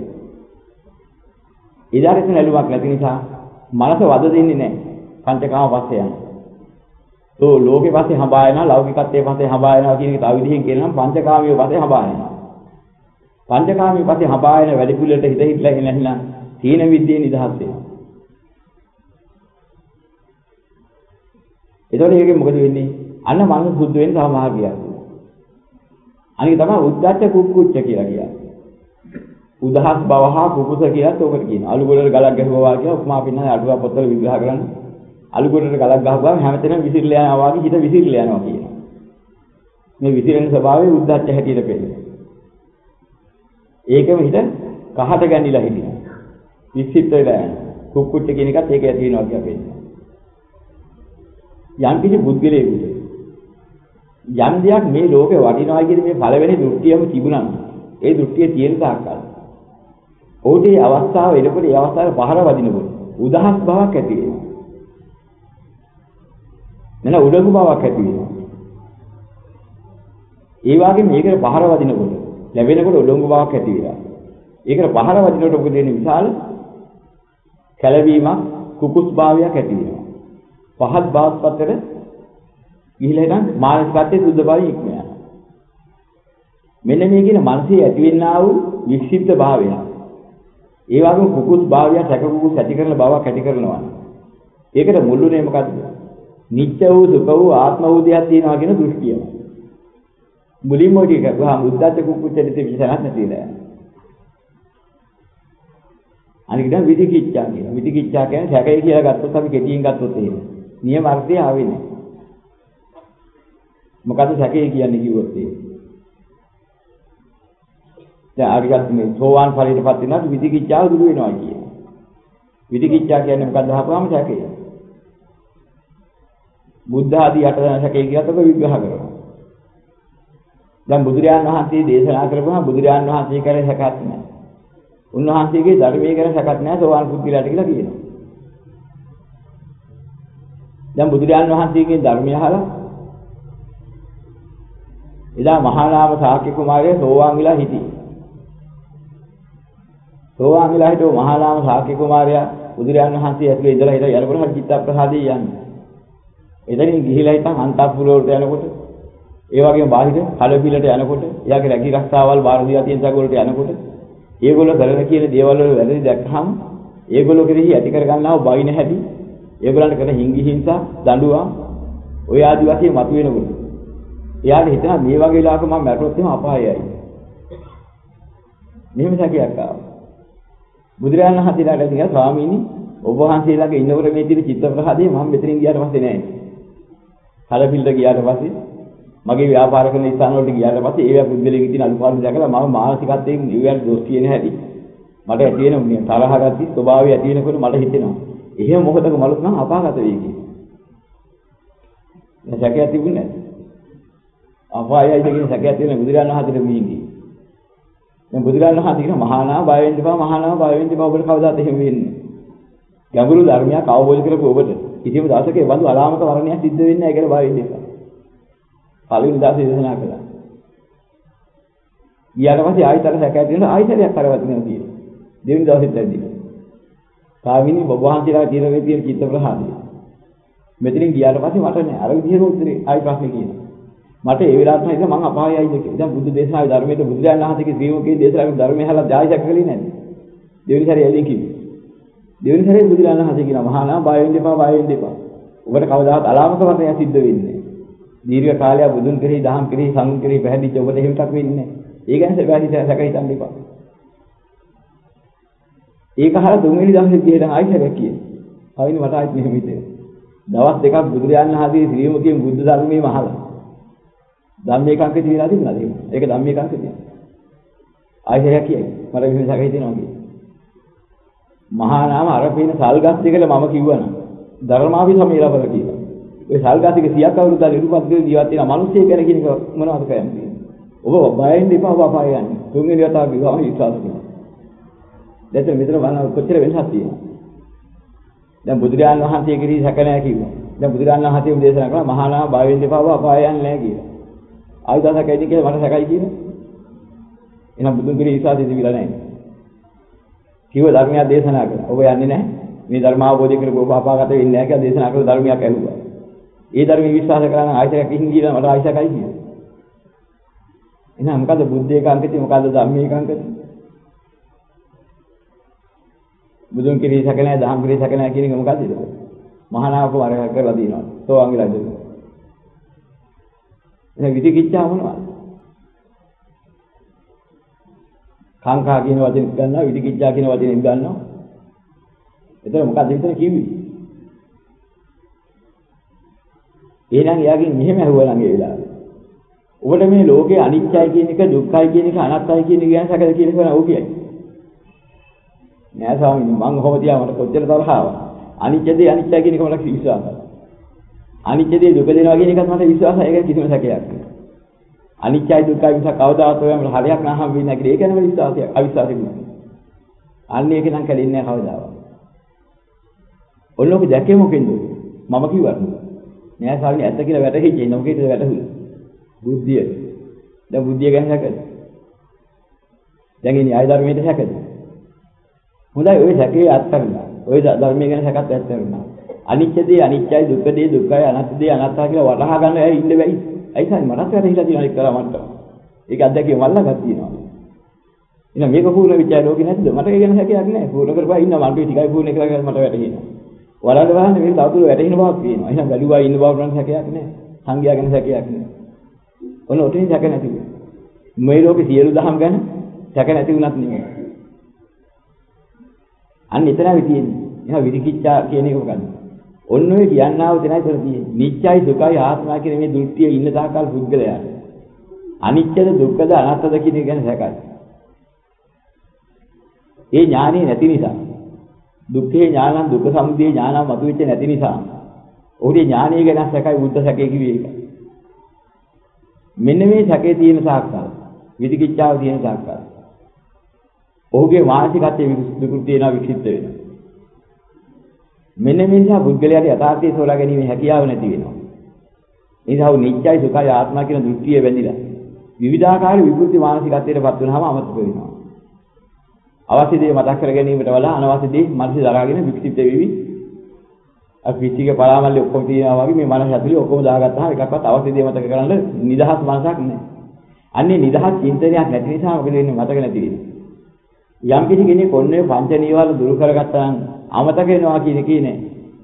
ඊදාරිත නැලුමක් නැති නිසා මනස වද දෙන්නේ නැහැ. පංචකාම පස්සේ යන. તો ලෝකේ පස්සේ හඹා යනවා ලෞකිකත්වයේ පස්සේ හඹා යනවා කියන එක තව විදිහකින් කියනනම් පංචකාමිය පස්සේ හඹා යනවා. පංචකාමිය පස්සේ හඹා යන වැඩි පිළිවෙලට හිත හිටලා එනහිලා තීන විද්‍යාවේ නිදහස් වෙනවා. එතකොට මේකෙන් මොකද වෙන්නේ? අන්න මනස සුද්ධ වෙන්න සමාගියක්. අනික තමයි උද්දච්ච කුක්කුච්ච කියලා කියන්නේ. උදහස් බවහා කුකුස කියලාත් ඔකට කියනවා. අලු ගොඩට ගලක් ගහුවා කියලා උපමා පින්නන අටුවා පොතවල විග්‍රහ කරන්නේ. අලු ගොඩට ගලක් ගහුවාම හැමතැනම විසිරලා යනවා වගේ හිත විසිරලා යනවා කියනවා. මේ විසිරෙන ස්වභාවය උද්දච්ච හැටියට පෙන්නනවා. ඒකම හිත කහට ගැන්විලා හිටිනවා. වික්ෂිප්ත වෙලා යනවා. කුක්කුච්ච කියන එකත් ඒක ඇති වෙනවා කියලා පෙන්නනවා. යම් කිසි බුද්ධිලේකුට යම් දෙයක් මේ ලෝකේ වටිනවා කියන මේ පළවෙනි දෘෂ්ටියම තිබුණා නම් ඒ දෘෂ්ටිය තියෙන තාක්කල් ඔහුට මේ අවස්ථාව එනකොට ඒ අවස්ථාවේ පහර වදිනකොට උදහස් බවක් ඇති වෙනවා. නේද උඩඟු බවක් ඇති වෙනවා. ඒ වගේම මේකට පහර වදිනකොට ලැබෙනකොට උඩඟු බවක් ඇති වෙනවා. ඒකට පහර වදිනකොට මොකද වෙන්නේ? විශාල කැළවීමක් කුකුස් භාවයක් ඇති වෙනවා. පහත් බාස්පතර ගිහිලා ඉතින් මානසිකත්වයේ සුද්ධ භාවය ඉක්ම යනවා. මෙන්න මේ කියන මනසේ ඇතිවෙනා වූ වික්ෂිප්ත භාවය. ඒ වගේම කුකුස් භාවය සැක කුකුස් ඇති කරන බවක් ඇති කරනවා. ඒකට මුල්ුනේ මොකද්ද? නිත්‍ය වූ සුඛ වූ ආත්ම වූ දෙයක් තියෙනවා කියන දෘෂ්ටිය. මුලින්ම ඔය ටික ගහම උද්දච්ච කුකුස් ඇති විශේෂයක් නැතිලා. අනික දැන් විදිකිච්ඡා කියනවා. විදිකිච්ඡා කියන්නේ සැකයි කියලා ගත්තොත් අපි කෙටියෙන් ගත්තොත් එහෙම. නියම අර්ථය ආවේ නැහැ. මොකද සැකේ කියන්නේ කිව්වොත් එහෙම. දැන් අරිගත් මේ සෝවාන් ඵලයටපත් වෙනාට විදිකිච්ඡාව දුරු වෙනවා කියන්නේ. විදිකිච්ඡා කියන්නේ මොකක්ද අහපුවාම සැකේ. බුද්ධ ආදී අටදෙනා සැකේ කියලාත් ඔබ විග්‍රහ කරනවා. දැන් බුදුරජාණන් වහන්සේ දේශනා කරපුවා බුදුරජාණන් වහන්සේ කරේ සැකයක් නැහැ. උන්වහන්සේගේ ධර්මයේ ගැන සැකක් නැහැ සෝවාන් පුද්ගලයාට කියලා කියනවා. දැන් බුදුරජාණන් වහන්සේගේ ධර්මය අහලා එදා මහා නාම ශාක්‍ය කුමාරයා සෝවාන් වෙලා හිටියේ. සෝවාන් වෙලා හිටව මහා නාම ශාක්‍ය කුමාරයා බුදුරජාණන් වහන්සේ ඇතුලේ ඉඳලා හිට යනකොට හරි චිත්ත ප්‍රසාදේ යන්නේ. එතනින් ගිහිලා ඉතින් අන්තපුර වලට යනකොට ඒ වගේම බාහිර කලබිලට යනකොට එයාගේ රැකී රක්ෂාවල් බාර දීලා තියෙන තැන් වලට යනකොට ඒගොල්ලෝ කරන කියන දේවල් වල වැරදි දැක්කහම ඒගොල්ලෝ කෙරෙහි ඇති කර ගන්නව බයින හැටි ඒගොල්ලන්ට කරන හිංගි හිංසා දඬුවම් ඔය ආදි වශයෙන් මතුවෙනකොට එයාට හිතනවා මේ වගේ වෙලාවක මම මැරුණොත් එහෙම අපායයි. මෙහෙම සැකයක් ආවා. බුදුරජාණන් වහන්සේලාට කියනවා ස්වාමීනි ඔබ වහන්සේලාගේ ඉන්නකොට මේ තියෙන චිත්ත ප්‍රහාදේ මම මෙතනින් ගියාට පස්සේ නෑ. කලපිල්ලට ගියාට පස්සේ මගේ ව්‍යාපාර කරන ස්ථාන වලට ගියාට පස්සේ ඒවා පුද්ගලයෙක් ඉතින් අනුපාඩු දැකලා මම මානසිකත්වයෙන් ඒවට දොස් කියන හැටි මට ඇති වෙන තරහ ගති ස්වභාවය ඇති වෙනකොට මට හිතෙනවා. එහෙම මොකටද මලුත් නම් අපාගත වෙයි කියලා. දැන් සැකයක් තිබුණේ නැහැ. අපායයි කියන සැකයක් තියෙන බුදුරජාණන් වහන්සේට මිහින්දී. දැන් බුදුරජාණන් වහන්සේ කියන මහා නාම බය වෙන්න එපා මහා නාම බය වෙන්න එපා ඔබට කවදාත් එහෙම වෙන්නේ නැහැ. ගැඹුරු ධර්මයක් අවබෝධ කරගන්න ඔබට කිසිම දවසක ඒ බඳු අලාමක වරණයක් සිද්ධ වෙන්නේ නැහැ කියලා බය වෙන්න එපා. පළවෙනි දාසේ දේශනා කළා. ඊට පස්සේ ආයතන සැකයක් තියෙනවා ආයතනයක් කරවත් වෙනවා කියන. දෙවෙනි දවසෙත් ඇද්දී. කාමිනී බබවහන්සේලා තියෙන තියෙන චිත්ත ප්‍රහාදය. මෙතනින් ගියාට පස්සේ මට නෑ අර විදිහම උත්තරේ ආයි ප්‍රශ්නේ කියනවා. මට ඒ වෙලාවට හිතෙන මං අපායයිද කියලා. දැන් බුදු දේශනාවේ ධර්මයේ බුදුරජාණන් වහන්සේගේ ශ්‍රීමුකේ දේශනාවේ ධර්මයේ අහලා ආයි සැක කළේ නැද්ද? දෙවෙනි සැරේ එළින් කිව්වේ. දෙවෙනි සැරේ බුදුරජාණන් වහන්සේ කියනවා මහා නාම බය වෙන්න එපා බය වෙන්න එපා. ඔබට කවදාවත් අලාමක වරණයක් සිද්ධ වෙන්නේ නෑ. දීර්ඝ කාලයක් බුදුන් කෙරෙහි දහම් කෙරෙහි සංඝ කෙරෙහි පැහැදිච්ච ඔබට එහෙම එකක් වෙන්නේ නැහැ. ඒ ගැන සැක හිතන්න එපා. ඒක අහලා තුන්වෙනි දවසේ ගියන ආයි සැක කියනවා. ආවින මට ආයිත් මෙහෙම හිතෙනවා. දවස් දෙකක් බුදුරජාණන් වහන්සේ ශ්‍රී මුඛයෙන් බුද්ධ ධර්මයේම අහලා. ධම්මේ කාංකේ තියලා තිබුණාද ඒක? ඒක ධම්මේ කාංකේ තියනවා. ආයි සැක කියයි. මට මෙහෙම සැක හිතෙනවා කියන්නේ. මහා නාම අරපේන සල්ගස් දෙකල මම කිව්වනම් ධර්මාවි සමීරවල කියලා. ඔය සල්ගාසික 100ක් අවුරුද්දක් නිරුපද්දේ ජීවත් වෙන මිනිස්සු ගැන කියන එක මොනවද කියන්නේ? ඔබ බයෙන් දෙපා ඔබ අපාය යන්නේ. තුන්වෙනි වතාව ගිහම විශ්වාස කරනවා. දැන් මෙතන බලන්න කොච්චර වෙනසක් තියෙනවා. දැන් බුදුරජාණන් වහන්සේ කිරී සැක නැහැ කිව්වා. දැන් බුදුරජාණන් වහන්සේ දේශනා කළා මහා නාම බය වෙන්න එපා අපාය යන්නේ නැහැ කියලා. ආයුධසකයිද කියලා මට සැකයි කියලා. එහෙනම් බුදුන් කිරී විශ්වාසය තිබිලා නැහැ. කිව්ව ධර්මයක් දේශනා කළා. ඔබ යන්නේ නැහැ. මේ ධර්ම අවබෝධ කරගොව අපාගත වෙන්නේ නැහැ කියලා දේශනා කළ ධර්මයක් ඇහුවා. ඒ ධර්මයේ විශ්වාස කරා නම් ආයතනයක් ඉන්න කියලා මට ආයතනයි කියනවා. එහෙනම් මොකද බුද්ධ ඒකාන්තති මොකද ධම්ම ඒකාන්තති? බුදුන් කිරී සැක නැහැ, ධම්ම කිරී සැක නැහැ කියන එක මොකද්ද ඒක? මහා නාමක වරක කරලා දිනනවා. සෝවාන් වෙලා දෙනවා. එහෙනම් විදිකිච්ඡා මොනවද? කාංකා කියන වචනේ ගන්නවා, විදිකිච්ඡා කියන වචනේ ගන්නවා. එතන මොකක්ද විතර කිව්වේ? එහෙනම් එයාගෙන් මෙහෙම ඇහුවා නම් ඒ වෙලාවේ. ඔබට මේ ලෝකේ අනිත්‍යයි කියන එක, දුක්ඛයි කියන එක, අනාත්තයි කියන එක ගැන සැකද කියලා කියනවා ඔව් කියයි. නෑ ස්වාමීනි මං කොහොමද තියා මට කොච්චර තරහව. අනිත්‍යදී අනිත්‍යයි කියන එක මට විශ්වාසයි. අනිත්‍යදී දුක දෙනවා කියන එකත් මට විශ්වාසයි. ඒක කිසිම සැකයක් නෑ. අනිත්‍යයි දුක්ඛයි මිස කවදාවත් ඔයම හරියක් නහම් වෙන්නේ නැහැ කියලා ඒක නෙවෙයි විශ්වාසය. අවිශ්වාසය නෙවෙයි. අන්න ඒක නම් කලින්නේ නැහැ කවදාවත්. ඔල්ලෝක දැක්කේ මොකෙන්ද? මම කිව්වා. නෑ ස්වාමීනි ඇත්ත කියලා වැටහිච්චේ මොකේද වැටහුනේ? බුද්ධිය. දැන් බුද්ධිය ගැන හැකද? දැන් ඉන්නේ ආය ධර්මයේ හැකද? හොඳයි ඔය සැකේ අත්හැරලා. ඔය ධර්මයේ ගැන සැකත් අත්හැරලා. අනිත්‍යදී අනිත්‍යයි දුක්ඛදී දුක්ඛයි අනාත්තදී අනාත්තා කියලා වටහා ගන්න ඇයි ඉන්න බැයි. ඇයි සාරි මටත් වැටහිලා තියෙනවා ඒක කරා මට. ඒක අත්දැකීම වල්ලගත් තියෙනවා. එහෙනම් මේක පූර්ණ විචාර ලෝකේ නැද්ද? මට ඒ ගැන හැකියාවක් නැහැ. පූර්ණ කරපුවා ඉන්නවා මන්ට ටිකයි පූර්ණ කරලා මට වැටහෙනවා. වලඳ වහන්නේ මේ තවදුර වැටෙන බවක් තියෙනවා. එහෙනම් බැලුවා ඉන්න බව නම් හැකියාවක් නැහැ. සංඝයා ගැන හැකියාවක් නැහැ. ඔන්න ඔතනින් සැක නැති වෙනවා. මේ ලෝකේ සියලු දහම් ගැන සැක නැති වුණත් නෙමෙයි. අන්න එතනයි තියෙන්නේ. එහෙනම් විදිකිච්ඡා කියන එක මොකක්ද? ඔන්න ඔය කියන්නාව දෙනයි තර තියෙන්නේ. නිත්‍යයි සුඛයි ආත්මයි කියන මේ දෘෂ්ටිය ඉන්න තාකල් පුද්ගලයාට. අනිත්‍යද දුක්ඛද අනාත්තද කියන එක ගැන සැකයි. ඒ ඥානෙ නැති නිසා දුක්ඛේ ඥානං දුක්ඛ සමුදය ඥානං මතුවෙච්ච නැති නිසා ඔහුගේ ඥානය ගැන සැකයි බුද්ධ සැකේ කිව්වේ ඒක. මෙන්න මේ සැකේ තියෙන සාක්ෂාත් විදිකිච්ඡාව තියෙන සාක්ෂාත් ඔහුගේ මානසිකත්වයේ විකෘති වෙනවා වික්ෂිප්ත වෙනවා. මෙන්න මේ නිසා පුද්ගලයාට යථාර්ථය සොලා ගැනීම හැකියාව නැති වෙනවා. ඒ නිසා නිත්‍යයි සුඛයි ආත්මා කියන දෘෂ්ටිය බැඳිලා විවිධාකාර විකෘති මානසිකත්වයටපත් වෙනවාම අමතක වෙනවා. අවශ්‍ය දේ මතක් කර ගැනීමට වඩා අනවශ්‍ය දේ මනස දරාගෙන වික්ෂිප්ත වෙවි. අපි පිටිගේ පරාමල්ලේ ඔක්කොම තියනවා වගේ මේ මනස ඇතුලේ ඔක්කොම දාගත්තාම එකක්වත් අවශ්‍ය දේ මතක කරගන්න නිදහස් මනසක් නැහැ. අන්නේ නිදහස් චින්තනයක් නැති නිසා මොකද වෙන්නේ මතක නැති වෙන්නේ. යම් කිසි කෙනෙක් ඔන්නේ පංච නීවරණ දුරු කරගත්තා නම් අමතක වෙනවා කියන එකේ නෑ.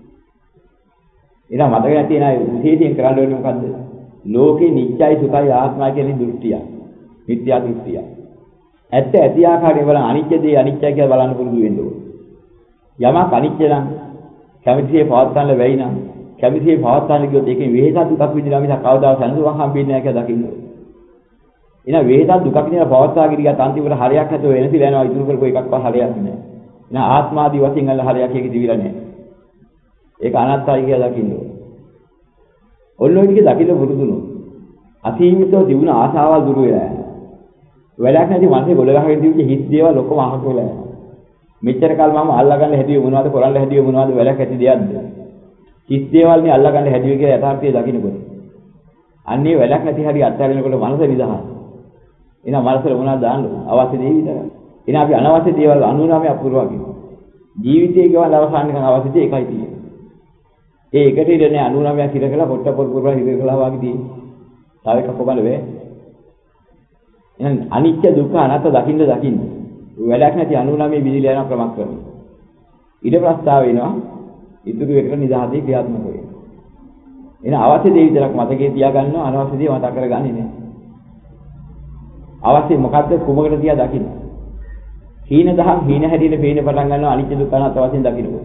ඊට මතක නැති නෑ විශේෂයෙන් කරන්න ඕනේ මොකද්ද? ලෝකේ නිත්‍යයි සුඛයි ආත්මයි කියන දෘෂ්ටිය. මිත්‍යා දෘෂ්ටිය. ඇත්ත ඇති ආකාරයෙන් බලන අනිත්‍ය දේ අනිත්‍ය කියලා බලන්න පුරුදු වෙන්න ඕනේ. යමක් අනිත්‍ය නම් කැමතිසේ පවත්වන්න බැයි නම් කැමතිසේ පවත්වන්න ගියොත් ඒකේ වේදනා දුකක් විඳිනවා මිසක් කවදාවත් සනසුවක් හම්බෙන්නේ නැහැ කියලා දකින්න ඕනේ. එහෙනම් වේදනා දුකක් විඳින පවත්වාගෙන ගියත් අන්තිමට හරියක් නැතුව වෙනසිලා යනවා ඉතුරු කරපු එකක්වත් හරියක් නැහැ. එහෙනම් ආත්මාදී වශයෙන් අල්ල හරියක් එකේ දිවිලා නැහැ. ඒක අනාත්තයි කියලා දකින්න ඕනේ. ඔන්න ඔය ටික දකින්න පුරුදුනොත් අසීමිතව දිනුන ආශාවල් දුරු වෙලා යනවා. වැඩක් නැති මනසේ ගොඩ ගහගෙන තිබිච්ච හිස් දේවල් ඔක්කොම අහක වෙලා යනවා. මෙච්චර කල් මම අල්ලගන්න හැදුවේ මොනවද කරන්න හැදුවේ මොනවද වැඩක් ඇති දෙයක්ද? හිස් දේවල් නේ අල්ලගන්න හැදුවේ කියලා යථාර්ථය දකින්නකොට. අන්නේ වැඩක් නැති හරි අත්හැරෙනකොට මනස නිදහස්. එහෙනම් මනසට මොනවද දාන්න අවශ්‍ය දේ විතරයි. එහෙනම් අපි අනවශ්‍ය දේවල් 99ක් පුරවා කියනවා. ජීවිතයේ ගෙවල් අවසානකම් අවශ්‍ය දේ එකයි තියෙන්නේ. ඒ එකට ඉන්නේ 99ක් හිර කළා පොට්ට පොල් පුරවා හිර කළා වගේ තියෙන්නේ. තව එකක් කොබල වේ. එහෙනම් අනිත්‍ය දුක්ඛ අනාත්ම දකින්න වැඩක් නැති 99 විදිහට යන ක්‍රමයක් කරනවා. ඊට ප්‍රස්තාව වෙනවා ඉතුරු එකට නිදහසේ ක්‍රියාත්මක වෙනවා. එහෙනම් අවශ්‍ය දේ විතරක් මතකේ තියාගන්නවා අනවශ්‍ය දේ මතක කරගන්නේ නැහැ. අවශ්‍ය මොකද්ද කුමකට තියා දකින්න. හීන දහම් හීන හැටියට පේන්න පටන් ගන්නවා අනිත්‍ය දුක්ඛ අනාත්ම වශයෙන් දකින්නකොට.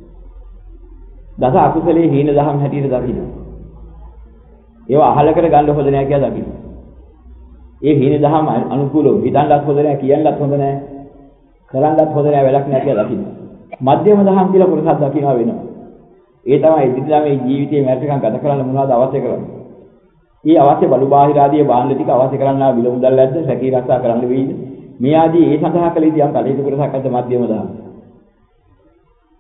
දස අකුසලයේ හීන දහම් හැටියට දකින්න. ඒවා අහලකට ගන්න හොඳ නැහැ කියලා දකින්න. ඒ හීන දහම් අනුකූලව හිතන්නත් හොඳ නැහැ කියන්නත් හොඳ නැහැ කරන්නත් හොඳ නැහැ වැඩක් නැහැ කියලා දකින්න. මධ්‍යම දහම් කියලා කොටසක් දකින්නවා වෙනවා. ඒ තමයි ඉදිරියට මේ ජීවිතයේ මැරිකම් ගත කරන්න මොනවද අවශ්‍ය කරන්නේ. මේ අවශ්‍ය බලු බාහිර ආදී බාණ්ඩ ටික අවශ්‍ය කරන්නා විල මුදල් ඇද්ද සැකී රක්ෂා කරන්න වෙයිද? මේ ආදී ඒ සඳහා කළ යුතු යම් කටයුතු කොටසක් අද මධ්‍යම දහම්.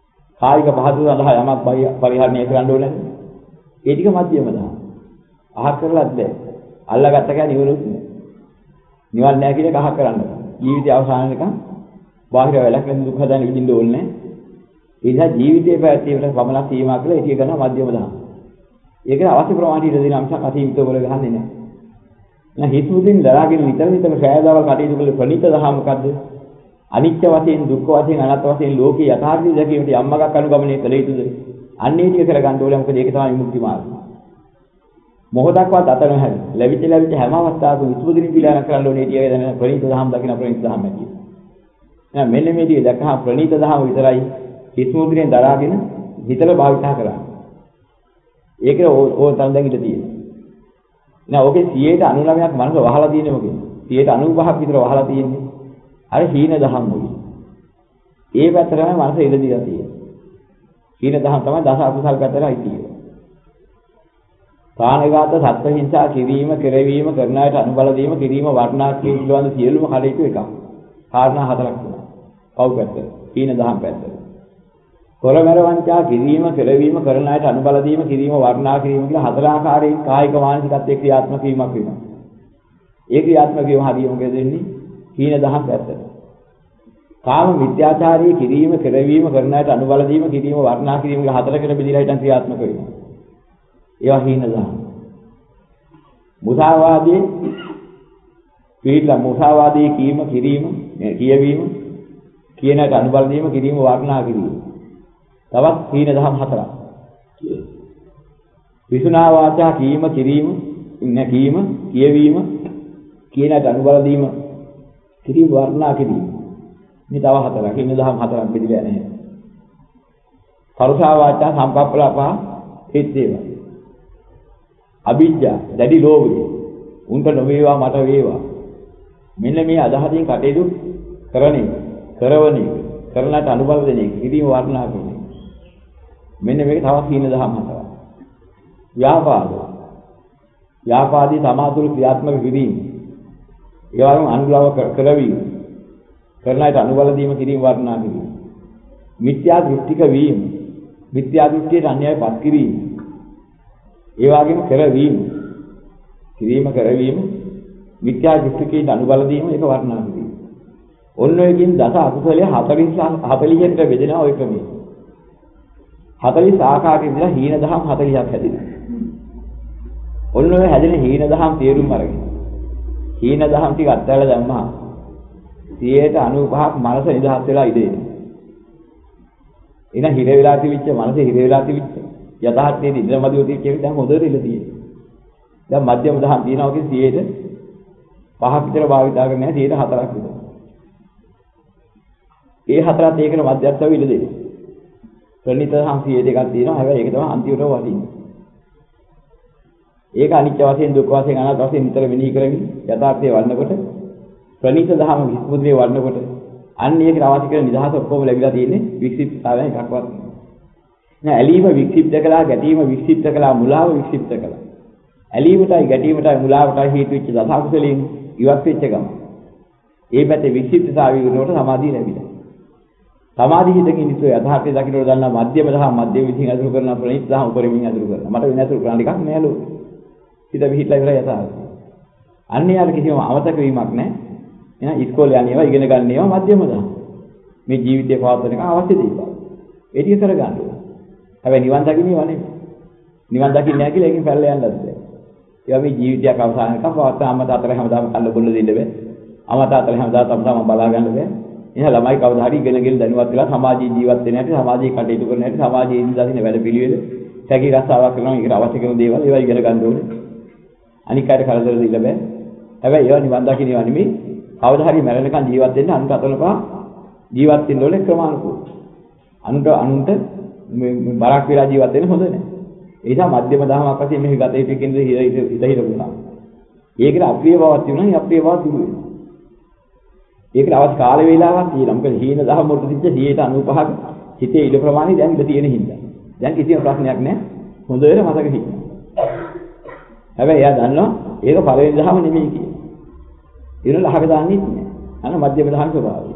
කායික පහසු සඳහා යමක් පරිහරණය කරන්න ඕනේ. ඒ ටික මධ්‍යම දහම. අහක් කරලත් බෑ. අල්ලගත්ත කෑ නිවනුත් නෑ. නිවන් නෑ කියන එක අහක් කරන්න. ජීවිතය අවසාන වෙනකන් බාහිර වෙලක් නැති දුක් හදාගෙන විඳින්න ඕනේ නෑ. ඒ නිසා ජීවිතේ පැවැත්වීමට පමණක් සීමා කරලා ඒක කරනවා මධ්‍යම දහම. ඒකට අවශ්‍ය ප්‍රමාණයට ඉඳ දෙන අංශ අසීමිතව වල ගහන්නේ නෑ. එහෙනම් හිතුවකින් දරාගෙන විතර ෆෑදාවල් කටයුතු කළ ප්‍රණීත දහම මොකද්ද? අනිත්‍ය වශයෙන් දුක්ඛ වශයෙන් අනාත්ම වශයෙන් ලෝකේ යථාර්ථය දැකීමට යම්මගක් අනුගමනය කළ යුතුද? අන්නේ ටික කරගන්න ඕනේ. මොකද ඒක තමයි විමුක්ති මාර්ගය. මොහොතක්වත් අත නොහැර ලැබිච්ච හැම අවස්ථාවකම විසුදුකින් පිළිගන්න කරන්න ඕනේ ටික දැන ප්‍රණීත දහම් දකින්න ප්‍රණීත දහම් ඇති. එහෙනම් මෙන්න මේ ටික දැක්කහම ප්‍රණීත දහම විතරයි විසුදුකින් දරාගෙන හිතල භාවිතා කරන්නේ. ඒක ඕන තරම් දැන් ඉඳ තියෙනවා. එහෙනම් ඕකේ 99ක් මනස වහලා තියෙන්නේ මොකද? 95ක් විතර වහලා තියෙන්නේ. අර හීන දහම් වල. ඒ පැත්ත තමයි මනස ඉඳ දිලා තියෙන්නේ. හීන දහම් තමයි දස අකුසල් පැත්තටයි තියෙන්නේ. ප්‍රාණඝාත සත්ත්ව හිංසා කිරීම කෙරවීම කරන අයට අනුබල දීම කිරීම වර්ණාක්‍රී පිළිබඳ සියලුම කටයුතු එකක්. කාරණා හතරක් තියෙනවා. පව් පැත්ත, හීන දහම් පැත්ත. කොරමර වංචා කිරීම කෙරවීම කරන අයට අනුබල දීම කිරීම වර්ණාක්‍රීම කියලා හතර ආකාරයෙන් කායික මානසිකත්වයේ ක්‍රියාත්මක වීමක් වෙනවා. ඒ ක්‍රියාත්මක වීම හරිය මොකද වෙන්නේ? හීන දහම් පැත්තට. කාම මිත්‍යාචාරී කිරීම කෙරවීම කරන අයට අනුබල දීම කිරීම වර්ණාක්‍රීම කියලා හතරකට බෙදලා හිටන් ක්‍රියාත්මක වෙනවා. ඒවා හීන දහම්. මුසාවාදී පිළිලා මුසාවාදී කීම කිරීම කියවීම කියනට අනුබල දීම කිරීම වර්ණනා කිරීම. තවත් හීන දහම් හතරක්. විසුනා වාචා කීම කිරීම කීම කියවීම කියනට අනුබල දීම කිරීම වර්ණනා කිරීම. මේ තව හතරක් හීන දහම් හතරක් බෙදලා නැහැ. පරුසා වාචා සම්පප්පලාපා හිතේවා. අවිජ්ජා දැඩි ලෝභය උන්ට නොවේවා මට වේවා මෙන්න මේ අදහසින් කටයුතු කරන්නේ කරවන්නේ කරලට අනුබල දෙන්නේ කිරීම වර්ණනා කරන්නේ මෙන්න මේක තවත් හීන දහම් හතරක්. ව්‍යාපාදී සමාතුල ක්‍රියාත්මක කිරීම ඒ වගේම අනුග්‍රහ කරවීම කරලට අනුබල දීම කිරීම වර්ණනා කිරීම මිත්‍යා දෘෂ්ටික වීම මිත්‍යා දෘෂ්ටියට අන්‍යයපත් කිරීම ඒ වගේම කරවීම මිත්‍යා දෘෂ්ටිකේ අනුබල දීම ඒක වර්ණනා කිරීම. ඔන්න ඔයකින් දස අකුසලයේ 40කට බෙදෙනවා ඔය ක්‍රමයේ. 40 ආකාරයෙන් ඉඳලා හීන දහම් 40ක් හැදෙනවා. ඔන්න ඔය හැදෙන හීන දහම් තේරුම් අරගෙන. හීන දහම් ටික අත්හැරලා දැම්මා. 95ක් මනස නිදහස් වෙලා ඉඳී. එන හිර වෙලා තිබිච්ච මනස හිර වෙලා තිබිච්ච යථාර්ථයේ ඉඳමදියෝ තියෙන්නේ දැන් හොඳට ඉල තියෙන්නේ. දැන් මධ්‍යම දහම් තියෙනවා වගේ 5ක් විතර භාවිතා කරන්නේ නැහැ 4ක් විතර. ඒ හතරත් ඒකට මධ්‍යස්ථව ඉල දෙන්නේ. ප්‍රණීත දහම් 102ක් තියෙනවා. හැබැයි ඒක තමයි අන්තිමට වටින්නේ. ඒක අනිත්‍ය වශයෙන් දුක් වශයෙන් අනාත්ම වශයෙන් විතර මෙනෙහි කරමින් යථාර්ථයේ වඩනකොට ප්‍රණීත දහම විස්මුද්‍රේ වඩනකොට අන්න ඒකට අවශ්‍ය කරන නිදහස ඔක්කොම ලැබිලා තියෙන්නේ වික්ෂිප්තතාවයෙන් එකක්වත් නෑ. ඇලීම වික්ෂිප්ත කළා, ගැටීම වික්ෂිප්ත කළා, මුලාව වික්ෂිප්ත කළා. ඇලීමටයි ගැටීමටයි මුලාවටයි හේතු වෙච්ච දසකුසලෙන් ඉවත් වෙච්ච ගම. ඒ පැත්තේ වික්ෂිප්තතාවය වෙනකොට සමාධිය ලැබිලා. සමාධි හිතකින් ඉස්සෝ යථාර්ථය දකින්නට දන්නා මධ්‍යම දහම මධ්‍යම විදිහින් අඳුරු කරන ප්‍රණීත දහම උපරිමින් අඳුරු කරනවා. මට වෙන අඳුරු කරන්න එකක් නෑ ලෝකෙ. හිත විහිట్లా ඉවරයි යථාර්ථය. අන්නේ යාර කිසිම අමතක වීමක් නෑ. එහෙනම් ඉස්කෝලේ යන්නේවා ඉගෙන ගන්නේවා මධ්‍යම දහම. මේ ජීවිතේ පවත්වන එක අවශ්‍ය දේවල්. ඒ ටික කරගන්න ඕනේ. හැබැයි නිවන් දකින්නේ වනේ. නිවන් දකින්නේ නැහැ කියලා ඒකෙන් පැනලා යන්නත් බෑ. ඒවා මේ ජීවිතයක් අවසාන එකක් පවත්වා අම්මා අතර හැමදාම කල්ල බොල්ල දෙන්න බෑ. අම්මා අතර හැමදාම තම බලා ගන්න බෑ. එහෙනම් ළමයි කවදා හරි ඉගෙනගෙන දැනුවත් වෙලා සමාජයේ ජීවත් වෙන හැටි, සමාජයේ කටයුතු කරන හැටි, සමාජයේ ඉඳලා වැඩ පිළිවෙල, සැකී රස්සාවක් කරනවා, ඒකට අවශ්‍ය කරන දේවල් ඒවා ඉගෙන ගන්න ඕනේ. අනික් අයට කරදර දෙන්න බෑ. හැබැයි ඒවා නිවන් දකින්නවා නෙමෙයි. කවදා හරි මැරෙනකන් ජීවත් වෙන්න අනුන්ට අතලපා ජීවත් වෙන්න ඕනේ ක්‍රමානුකූලව. අනුන්ට මේ බරක් වෙලා ජීවත් වෙන්න හොඳ නැහැ. ඒ නිසා මධ්‍යම දහමක් වශයෙන් මෙහි ගත යුතු කෙනෙක් හිත හිරපුණා. ඒකට අප්‍රිය බවක් තිබුණා, අප්‍රිය බව දුරු වෙනවා. ඒකට අවශ්‍ය කාල වේලාවක් තියෙනවා. මොකද හීන දහම වලට තිබ්බ 95ක හිතේ ඉඩ ප්‍රමාණය දැන් ඉඳ තියෙන හින්දා. දැන් කිසිම ප්‍රශ්නයක් නැහැ. හොඳට මතක හිටින්න. හැබැයි එයා දන්නවා ඒක පළවෙනි දහම නෙමෙයි කියලා. ඒනල අහක දාන්නෙත් නෑ. අන්න මධ්‍යම දහම ස්වභාවය.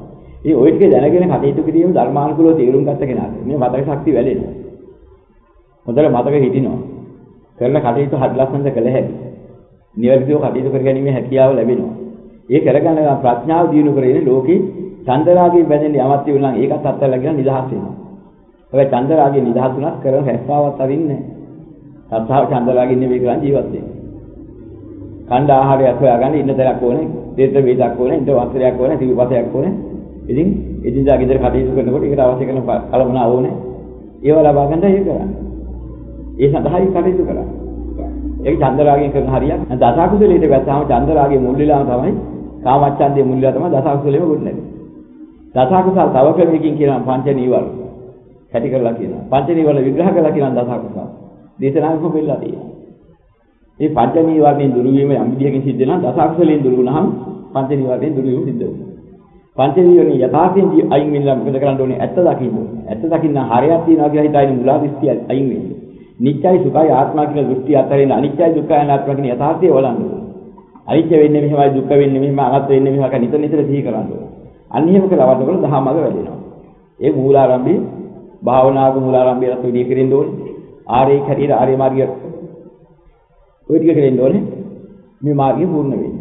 ඉතින් ওই ටික දැනගෙන කටයුතු කිරීම ධර්මානුකූලව තේරුම් ගත්ත කෙනාට මේ මතක ශක්තිය වැඩෙනවා. හොඳට මතක හිටිනවා. කරන කටයුතු හරි ලස්සනට කළ හැකි. නිවැරදිව කටයුතු කර ගැනීමේ හැකියාව ලැබෙනවා. ඒ කරගන්න ප්‍රඥාව දිනු කරගෙන ලෝකේ චන්දරාගයෙන් බැඳෙන යමක් තිබුණා නම් ඒකත් අත්හැරලා නිදහස් වෙනවා. හැබැයි චන්දරාගයෙන් නිදහස් වුණත් කරන හැස්තාවක් අරින්නේ නැහැ. සත්‍තාව චන්දරාගයෙන් නෙවෙයි කරන් ජීවත් වෙන්නේ. කණ්ඩ ආහාරයක් හොයාගන්න ඉන්න තැනක් ඕනේ, දෙතර වේදක් ඕනේ, ඉන්න වස්ත්‍රයක් ඕනේ, සිවිපතයක් ඕනේ. ඉතින් එදිනදා ගෙදර කටයුතු කරනකොට ඒකට අවශ්‍ය කරන කලමනා ඕනේ. ඒව ලබා ගන්න ඒක කරන්නේ. ඒ සඳහායි කටයුතු කරන්නේ. ඒක චන්දරාගයෙන් කරන හරියක්. දසකුසලයට වැස්සාම චන්දරාගයේ මුල් වෙලාම තමයි කාමච්ඡන්දයේ මුල් වෙලා තමයි දසකුසලෙම ගොඩනැගෙන්නේ. දසකුසල තව ක්‍රමයකින් කියනවා පංච නීවරණ. කැටි කරලා කියනවා. පංච නීවරණ විග්‍රහ කරලා කියනවා දසකුසල. දේශනාවක වෙලා තියෙනවා. මේ පංච නීවරණයෙන් දුරු වීම යම් විදියකින් සිද්ධ වෙනවා. දසකුසලයෙන් දුරු වුණාම පංච නීවරණයෙන් දුරු වීම සිද්ධ වෙනවා. පංච නීවරණ යථාර්ථයෙන් අයින් වෙනවා මොකද කරන්න ඕනේ? ඇත්ත දකින්න ඕනේ. ඇත්ත දකින්න හරයක් තියනවා කියලා හිතාගෙන මුලා දෘෂ්ටි අයින් වෙන්නේ. නිත්‍යයි සුඛයි ආත්මා කියන දෘෂ්ටි අතරින් අනිත්‍යයි දුක්ඛයි අනාත්මා කියන යථාර්ථය වළංගු වෙනවා. අනිත්‍ය වෙන්නේ මෙහෙමයි දුක්ඛ වෙන්නේ මෙහෙම අනාත්ම වෙන්නේ මෙහෙම කන නිතර නිතර සිහි කරන්න ඕනේ. අන්න එහෙම කළා වඩනකොට දහමග වැඩෙනවා. ඒ මූලාරම්භයේ භාවනාවක මූලාරම්භයේ රස විදිය කෙරෙන්න ඕනේ. ආර්ය හැටියට ආර්ය මාර්ගය ඔය ටික කෙරෙන්න ඕනේ. මේ මාර්ගය පූර්ණ වෙන්නේ.